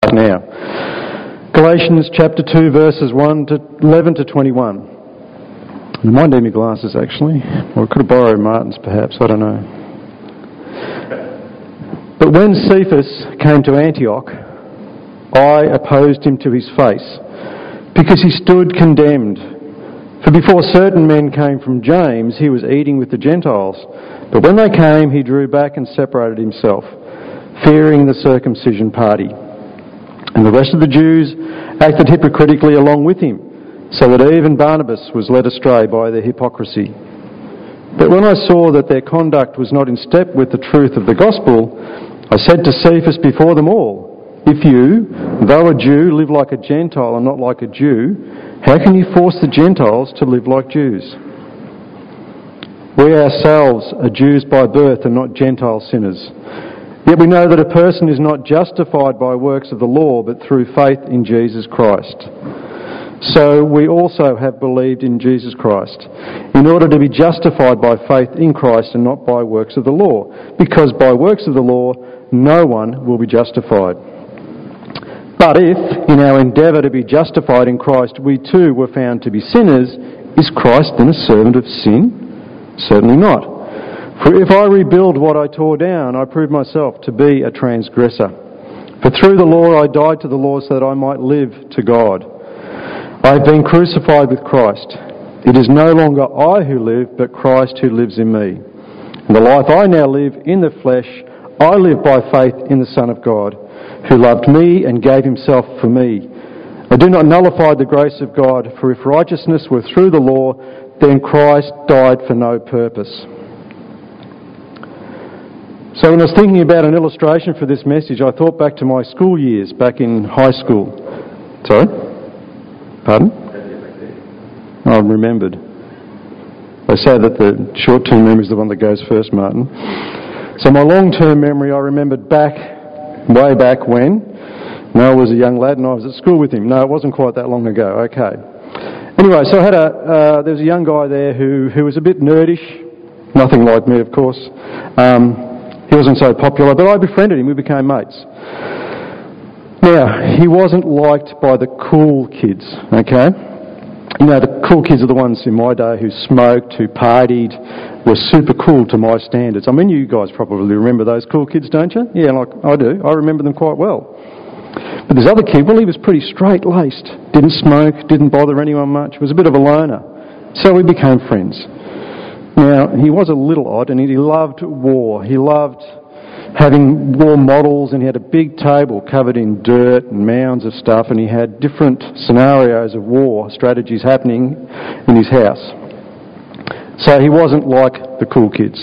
now. Galatians chapter 2 verses 11 to 21. I might need my glasses actually, or I could have borrowed Martin's perhaps, I don't know. But when Cephas came to Antioch, I opposed him to his face, because he stood condemned. For before certain men came from James, he was eating with the Gentiles. But when they came, he drew back and separated himself, fearing the circumcision party. And the rest of the Jews acted hypocritically along with him, so that even Barnabas was led astray by their hypocrisy. But when I saw that their conduct was not in step with the truth of the gospel, I said to Cephas before them all, if you, though a Jew, live like a Gentile and not like a Jew, how can you force the Gentiles to live like Jews? We ourselves are Jews by birth and not Gentile sinners. Yet we know that a person is not justified by works of the law, but through faith in Jesus Christ. So we also have believed in Jesus Christ, in order to be justified by faith in Christ and not by works of the law, because by works of the law no one will be justified. But if, in our endeavour to be justified in Christ, we too were found to be sinners, is Christ then a servant of sin? Certainly not. For if I rebuild what I tore down, I prove myself to be a transgressor. For through the law I died to the law so that I might live to God. I have been crucified with Christ. It is no longer I who live, but Christ who lives in me. And the life I now live in the flesh, I live by faith in the Son of God, who loved me and gave himself for me. I do not nullify the grace of God, for if righteousness were through the law, then Christ died for no purpose. So when I was thinking about an illustration for this message, I thought back to my school years, back in high school. Sorry? Pardon? I remembered. They say that the short-term memory is the one that goes first, Martin. So my long-term memory, I remembered way back when Noah was a young lad and I was at school with him. No, it wasn't quite that long ago. Okay. Anyway, so I had there was a young guy there who was a bit nerdish. Nothing like me, of course. He wasn't so popular, but I befriended him. We became mates. Now, he wasn't liked by the cool kids, okay? You know, the cool kids are the ones in my day who smoked, who partied, were super cool to my standards. I mean, you guys probably remember those cool kids, don't you? Yeah, like I do. I remember them quite well. But this other kid, well, he was pretty straight-laced. Didn't smoke, didn't bother anyone much, was a bit of a loner. So we became friends. Now, he was a little odd and he loved war. He loved having war models, and he had a big table covered in dirt and mounds of stuff, and he had different scenarios of war strategies happening in his house. So he wasn't like the cool kids.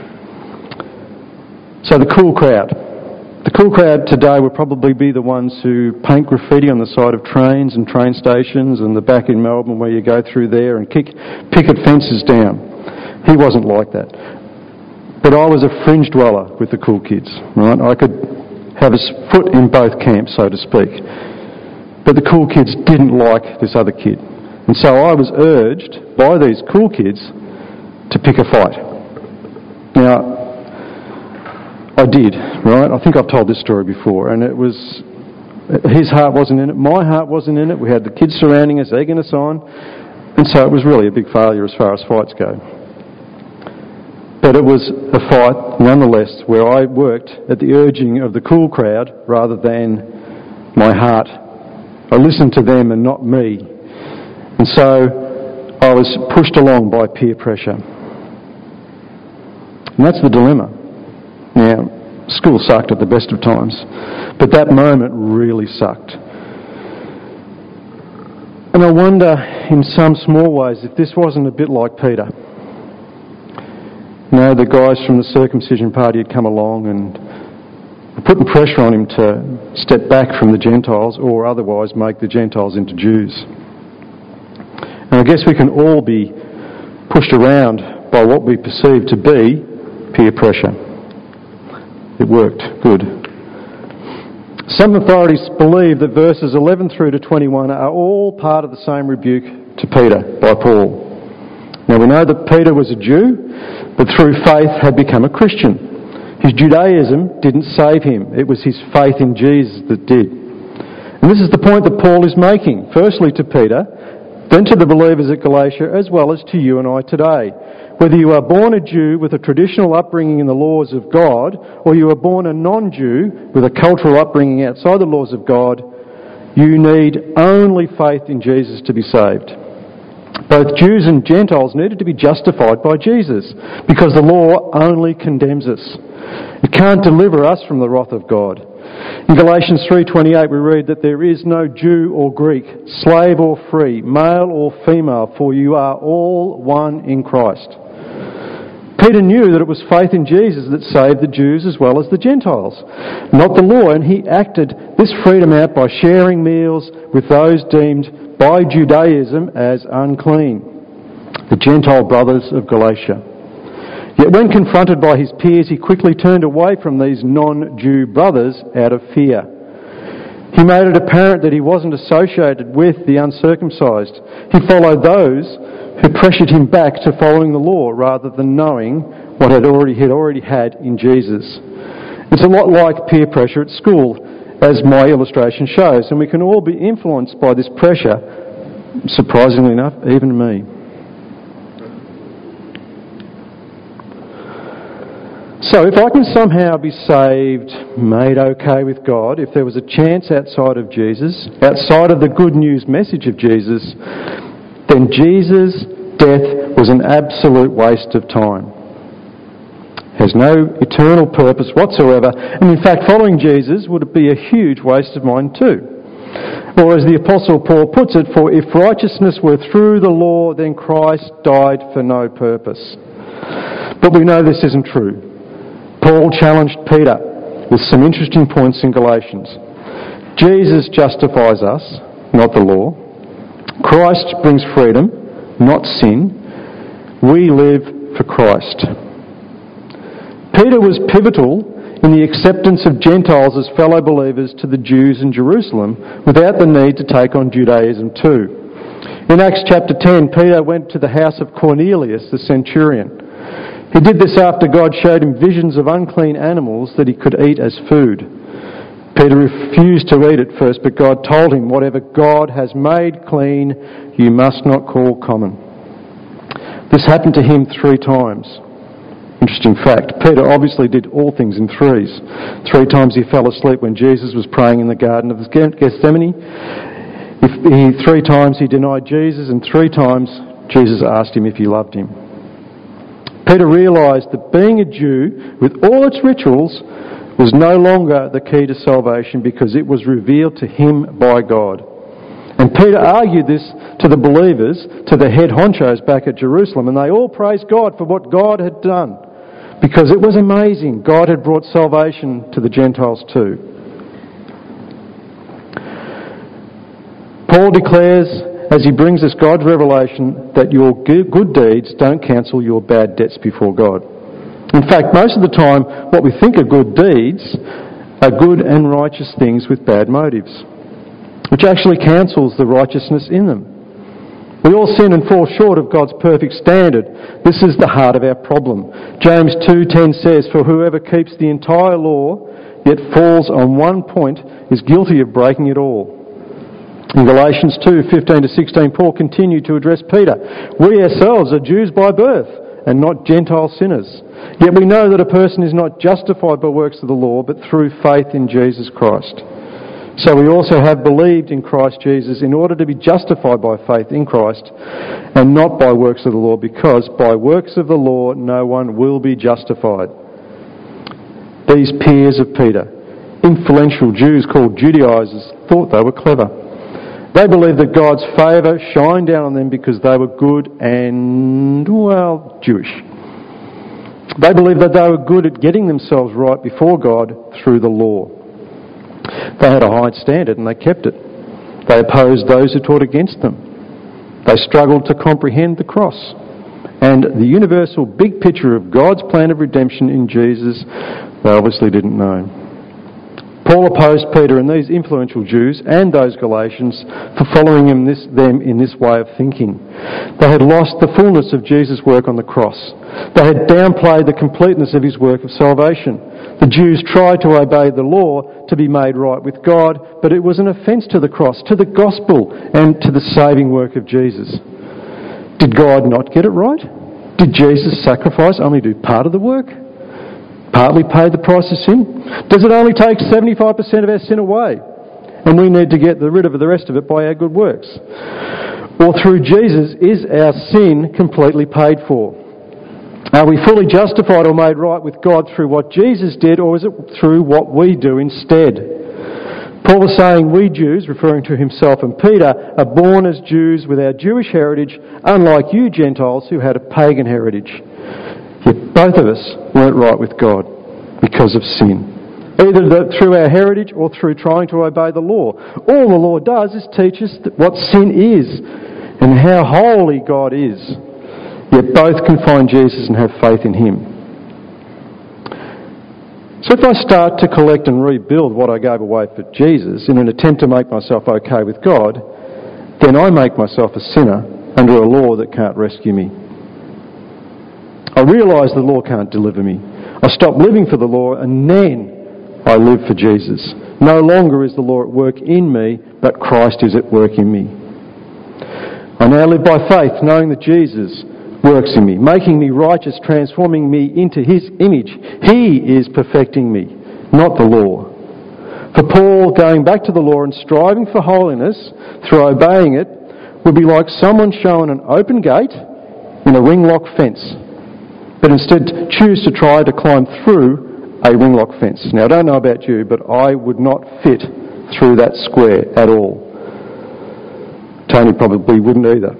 So the cool crowd today would probably be the ones who paint graffiti on the side of trains and train stations and the back in Melbourne where you go through there and picket fences down. He wasn't like that. But I was a fringe dweller with the cool kids, right? I could have a foot in both camps, so to speak. But the cool kids didn't like this other kid. And so I was urged by these cool kids to pick a fight. Now, I did, right? I think I've told this story before, and it was... His heart wasn't in it, my heart wasn't in it. We had the kids surrounding us, egging us on, and so it was really a big failure as far as fights go. But it was a fight, nonetheless, where I worked at the urging of the cool crowd rather than my heart. I listened to them and not me. And so I was pushed along by peer pressure. And that's the dilemma. Now, school sucked at the best of times, but that moment really sucked. And I wonder, in some small ways, if this wasn't a bit like Peter. You know, the guys from the circumcision party had come along and were putting pressure on him to step back from the Gentiles or otherwise make the Gentiles into Jews. And I guess we can all be pushed around by what we perceive to be peer pressure. It worked. Good. Some authorities believe that verses 11 through to 21 are all part of the same rebuke to Peter by Paul. Now we know that Peter was a Jew, but through faith had become a Christian. His Judaism didn't save him. It was his faith in Jesus that did. And this is the point that Paul is making, firstly to Peter, then to the believers at Galatia, as well as to you and I today. Whether you are born a Jew with a traditional upbringing in the laws of God, or you are born a non-Jew with a cultural upbringing outside the laws of God, you need only faith in Jesus to be saved. Both Jews and Gentiles needed to be justified by Jesus, because the law only condemns us. It can't deliver us from the wrath of God. In Galatians 3:28 we read that there is no Jew or Greek, slave or free, male or female, for you are all one in Christ. Peter knew that it was faith in Jesus that saved the Jews as well as the Gentiles, not the law, and he acted this freedom out by sharing meals with those deemed by Judaism as unclean, the Gentile brothers of Galatia. Yet when confronted by his peers, he quickly turned away from these non-Jew brothers out of fear. He made it apparent that he wasn't associated with the uncircumcised. He followed those who pressured him back to following the law rather than knowing what he already had in Jesus. It's a lot like peer pressure at school, as my illustration shows, and we can all be influenced by this pressure, surprisingly enough, even me. So if I can somehow be saved, made okay with God, if there was a chance outside of Jesus, outside of the good news message of Jesus, then Jesus' death was an absolute waste of time. Has no eternal purpose whatsoever, and in fact following Jesus would be a huge waste of mine too. Or as the Apostle Paul puts it, for if righteousness were through the law, then Christ died for no purpose. But we know this isn't true. Paul challenged Peter with some interesting points in Galatians. Jesus justifies us, not the law. Christ brings freedom, not sin. We live for Christ. Peter was pivotal in the acceptance of Gentiles as fellow believers to the Jews in Jerusalem without the need to take on Judaism too. In Acts chapter 10, Peter went to the house of Cornelius, the centurion. He did this after God showed him visions of unclean animals that he could eat as food. Peter refused to eat at first, but God told him, whatever God has made clean, you must not call common. This happened to him 3 times. Interesting fact. Peter obviously did all things in threes. 3 times he fell asleep when Jesus was praying in the Garden of Gethsemane. 3 times he denied Jesus, and 3 times Jesus asked him if he loved him. Peter realised that being a Jew, with all its rituals, was no longer the key to salvation because it was revealed to him by God. And Peter argued this to the believers, to the head honchos back at Jerusalem, and they all praised God for what God had done, because it was amazing. God had brought salvation to the Gentiles too. Paul declares, as he brings us God's revelation, that your good deeds don't cancel your bad debts before God. In fact, most of the time, what we think are good deeds are good and righteous things with bad motives, which actually cancels the righteousness in them. We all sin and fall short of God's perfect standard. This is the heart of our problem. James 2:10 says, for whoever keeps the entire law, yet falls on one point, is guilty of breaking it all. In Galatians 2:15-16, Paul continued to address Peter. We ourselves are Jews by birth and not Gentile sinners. Yet we know that a person is not justified by works of the law, but through faith in Jesus Christ. So we also have believed in Christ Jesus in order to be justified by faith in Christ and not by works of the law, because by works of the law no one will be justified. These peers of Peter, influential Jews called Judaizers, thought they were clever. They believed that God's favour shined down on them because they were good and, well, Jewish. They believed that they were good at getting themselves right before God through the law. They had a high standard and they kept it. They opposed those who taught against them. They struggled to comprehend the cross and the universal big picture of God's plan of redemption in Jesus. They obviously didn't know. Paul opposed Peter and these influential Jews and those Galatians for following them in this way of thinking. They had lost the fullness of Jesus' work on the cross. They had downplayed the completeness of his work of salvation. The Jews tried to obey the law to be made right with God, but it was an offence to the cross, to the gospel, and to the saving work of Jesus. Did God not get it right? Did Jesus' sacrifice only do part of the work? Partly pay the price of sin? Does it only take 75% of our sin away, and we need to get rid of the rest of it by our good works? Or through Jesus, is our sin completely paid for? Are we fully justified or made right with God through what Jesus did, or is it through what we do instead? Paul was saying we Jews, referring to himself and Peter, are born as Jews with our Jewish heritage, unlike you Gentiles who had a pagan heritage. Yet both of us weren't right with God because of sin, either through our heritage or through trying to obey the law. All the law does is teach us what sin is and how holy God is. Yet both can find Jesus and have faith in him. So if I start to collect and rebuild what I gave away for Jesus in an attempt to make myself okay with God, then I make myself a sinner under a law that can't rescue me. I realise the law can't deliver me. I stop living for the law and then I live for Jesus. No longer is the law at work in me, but Christ is at work in me. I now live by faith, knowing that Jesus works in me, making me righteous, transforming me into his image. He is perfecting me, not the law. For Paul, going back to the law and striving for holiness through obeying it would be like someone showing an open gate in a ring-lock fence, but instead choose to try to climb through a ring-lock fence. Now, I don't know about you, but I would not fit through that square at all. Tony probably wouldn't either.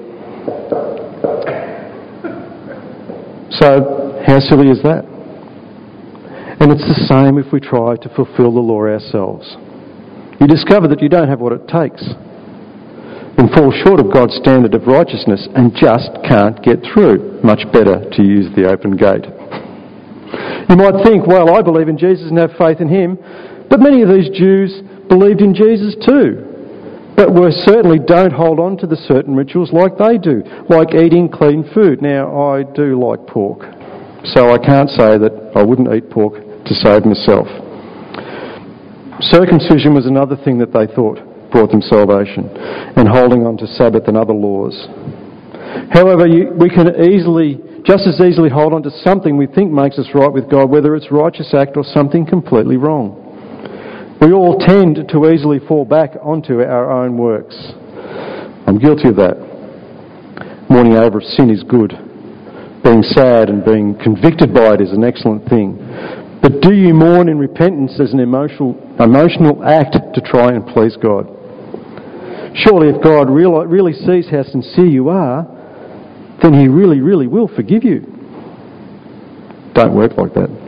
So, how silly is that? And it's the same if we try to fulfil the law ourselves. You discover that you don't have what it takes and fall short of God's standard of righteousness and just can't get through. Much better to use the open gate. You might think, well, I believe in Jesus and have faith in him, but many of these Jews believed in Jesus too. But we certainly don't hold on to the certain rituals like they do, like eating clean food. Now, I do like pork, so I can't say that I wouldn't eat pork to save myself. Circumcision was another thing that they thought brought them salvation, and holding on to Sabbath and other laws. However, we can just as easily hold on to something we think makes us right with God, whether it's a righteous act or something completely wrong. We all tend to easily fall back onto our own works. I'm guilty of that. Mourning over sin is good. Being sad and being convicted by it is an excellent thing. But do you mourn in repentance as an emotional act to try and please God? Surely if God really sees how sincere you are, then he really, really will forgive you. Don't work like that.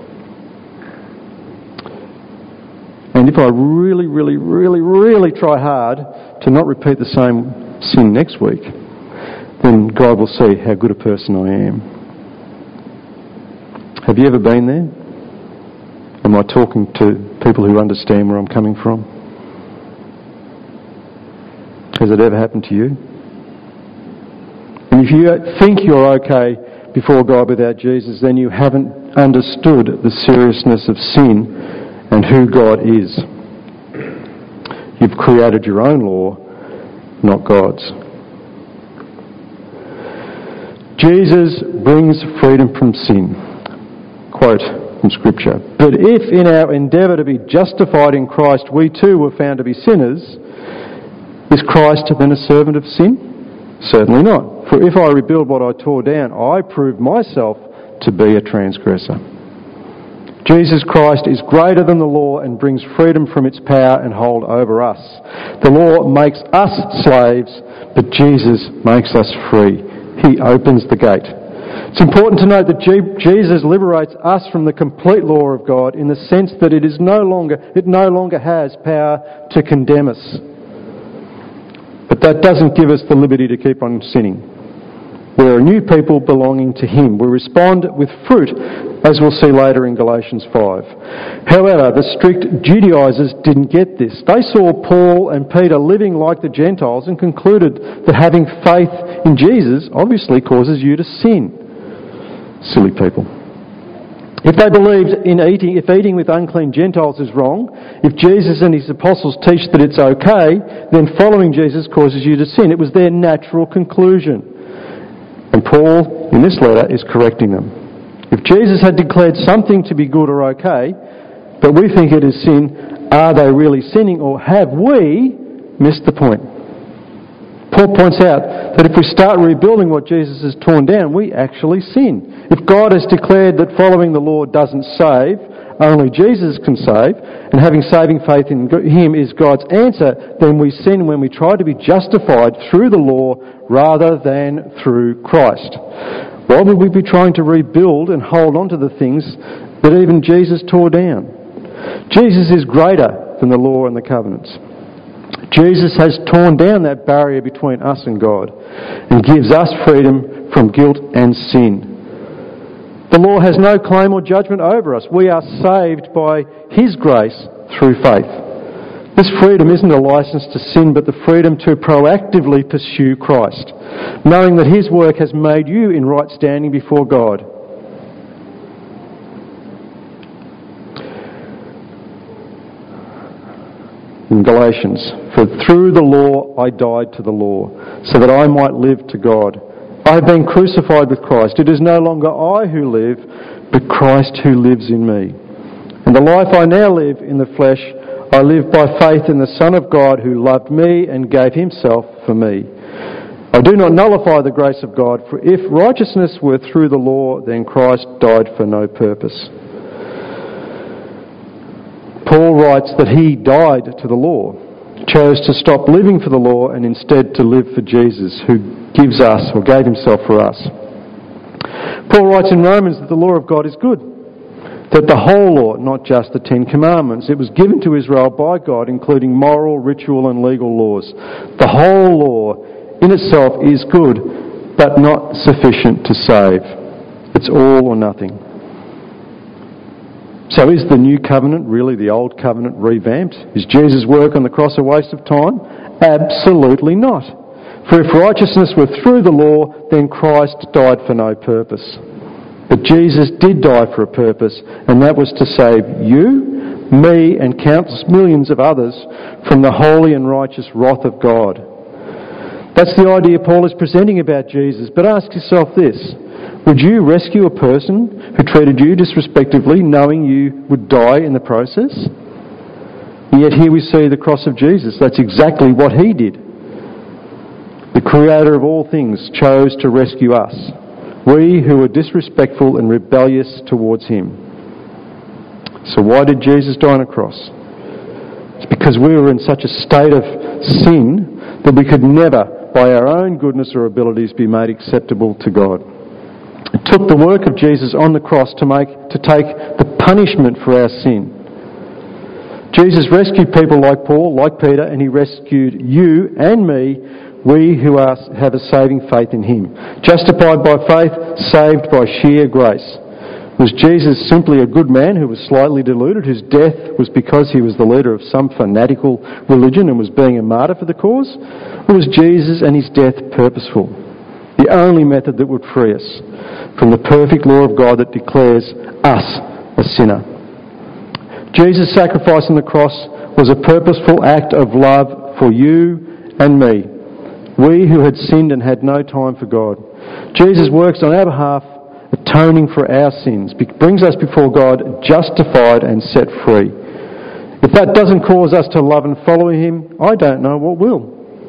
And if I really, really, really, really try hard to not repeat the same sin next week, then God will see how good a person I am. Have you ever been there? Am I talking to people who understand where I'm coming from? Has it ever happened to you? And if you think you're okay before God without Jesus, then you haven't understood the seriousness of sin and who God is. You've created your own law, not God's. Jesus brings freedom from sin. Quote from Scripture. But if in our endeavour to be justified in Christ we too were found to be sinners, is Christ then a servant of sin? Certainly not. For if I rebuild what I tore down, I prove myself to be a transgressor. Jesus Christ is greater than the law and brings freedom from its power and hold over us. The law makes us slaves, but Jesus makes us free. He opens the gate. It's important to note that Jesus liberates us from the complete law of God in the sense that it no longer has power to condemn us. But that doesn't give us the liberty to keep on sinning. We're a new people belonging to him. We respond with fruit, as we'll see later in Galatians 5. However, the strict Judaizers didn't get this. They saw Paul and Peter living like the Gentiles and concluded that having faith in Jesus obviously causes you to sin. Silly people. If they believed if eating with unclean Gentiles is wrong, if Jesus and his apostles teach that it's okay, then following Jesus causes you to sin. It was their natural conclusion. And Paul, in this letter, is correcting them. If Jesus had declared something to be good or okay, but we think it is sin, are they really sinning, or have we missed the point? Paul points out that if we start rebuilding what Jesus has torn down, we actually sin. If God has declared that following the law doesn't save, only Jesus can save, and having saving faith in him is God's answer, then we sin when we try to be justified through the law rather than through Christ. Why would we be trying to rebuild and hold on to the things that even Jesus tore down? Jesus is greater than the law and the covenants. Jesus has torn down that barrier between us and God and gives us freedom from guilt and sin. The law has no claim or judgment over us. We are saved by his grace through faith. This freedom isn't a license to sin, but the freedom to proactively pursue Christ, knowing that his work has made you in right standing before God. In Galatians, for through the law I died to the law, so that I might live to God. I have been crucified with Christ. It is no longer I who live, but Christ who lives in me. And the life I now live in the flesh, I live by faith in the Son of God who loved me and gave himself for me. I do not nullify the grace of God, for if righteousness were through the law, then Christ died for no purpose. Paul writes that he died to the law, chose to stop living for the law and instead to live for Jesus, who gives us or gave himself for us. Paul writes in Romans that the law of God is good, that the whole law, not just the 10 Commandments, it was given to Israel by God, including moral, ritual and legal laws. The whole law in itself is good, but not sufficient to save. It's all or nothing. So is the new covenant really the old covenant revamped? Is Jesus' work on the cross a waste of time? Absolutely not. For if righteousness were through the law, then Christ died for no purpose. But Jesus did die for a purpose, and that was to save you, me, and countless millions of others from the holy and righteous wrath of God. That's the idea Paul is presenting about Jesus. But ask yourself this. Would you rescue a person who treated you disrespectfully, knowing you would die in the process? And yet here we see the cross of Jesus. That's exactly what he did. The Creator of all things chose to rescue us, we who were disrespectful and rebellious towards him. So why did Jesus die on a cross? It's because we were in such a state of sin that we could never, by our own goodness or abilities, be made acceptable to God. It took the work of Jesus on the cross to take the punishment for our sin. Jesus rescued people like Paul, like Peter, and he rescued you and me, we who have a saving faith in him. Justified by faith, saved by sheer grace. Was Jesus simply a good man who was slightly deluded, whose death was because he was the leader of some fanatical religion and was being a martyr for the cause? Or was Jesus and his death purposeful? The only method that would free us from the perfect law of God that declares us a sinner. Jesus' sacrifice on the cross was a purposeful act of love for you and me, we who had sinned and had no time for God. Jesus works on our behalf, atoning for our sins, brings us before God justified and set free. If that doesn't cause us to love and follow him, I don't know what will.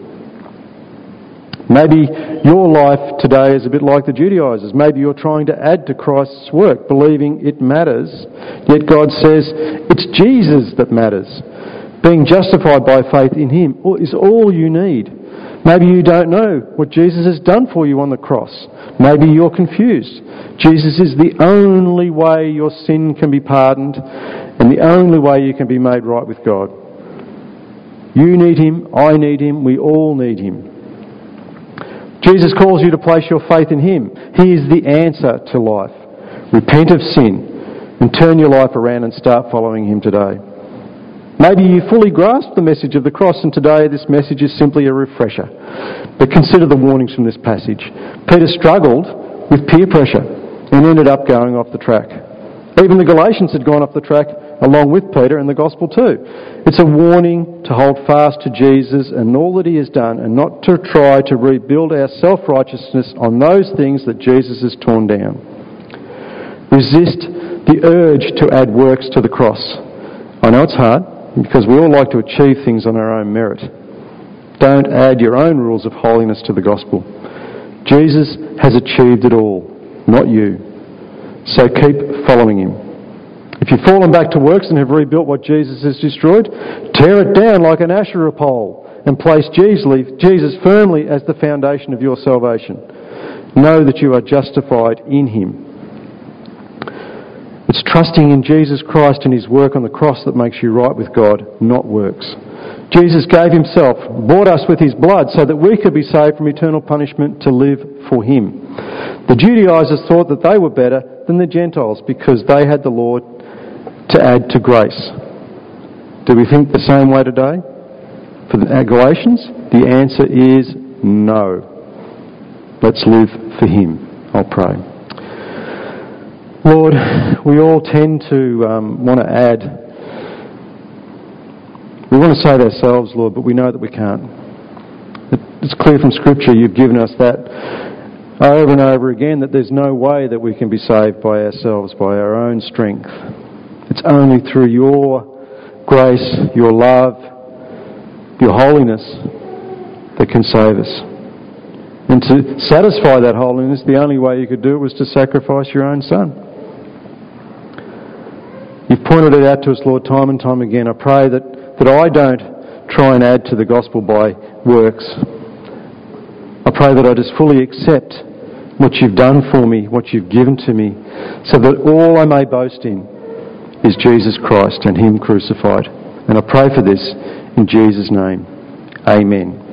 Maybe your life today is a bit like the Judaizers. Maybe you're trying to add to Christ's work, believing it matters. Yet God says it's Jesus that matters. Being justified by faith in him is all you need. Maybe you don't know what Jesus has done for you on the cross. Maybe you're confused. Jesus is the only way your sin can be pardoned and the only way you can be made right with God. You need him, I need him, we all need him. Jesus calls you to place your faith in him. He is the answer to life. Repent of sin and turn your life around and start following him today. Maybe you fully grasp the message of the cross and today this message is simply a refresher. But consider the warnings from this passage. Peter struggled with peer pressure and ended up going off the track. Even the Galatians had gone off the track along with Peter and the gospel too. It's a warning to hold fast to Jesus and all that he has done, and not to try to rebuild our self-righteousness on those things that Jesus has torn down. Resist the urge to add works to the cross. I know it's hard, because we all like to achieve things on our own merit. Don't add your own rules of holiness to the gospel. Jesus has achieved it all, not you. So keep following him. If you've fallen back to works and have rebuilt what Jesus has destroyed, tear it down like an Asherah pole and place Jesus firmly as the foundation of your salvation. Know that you are justified in him. It's trusting in Jesus Christ and his work on the cross that makes you right with God, not works. Jesus gave himself, bought us with his blood so that we could be saved from eternal punishment to live for him. The Judaizers thought that they were better than the Gentiles because they had the law to add to grace. Do we think the same way today? For the Galatians, the answer is no. Let's live for him. I'll pray. Lord, we all tend to want to add. We want to save ourselves, Lord, but we know that we can't. It's clear from Scripture you've given us that over and over again, that there's no way that we can be saved by ourselves, by our own strength. It's only through your grace, your love, your holiness that can save us. And to satisfy that holiness, the only way you could do it was to sacrifice your own Son. You've pointed it out to us, Lord, time and time again. I pray that I don't try and add to the gospel by works. I pray that I just fully accept what you've done for me, what you've given to me, so that all I may boast in is Jesus Christ and him crucified. And I pray for this in Jesus' name. Amen.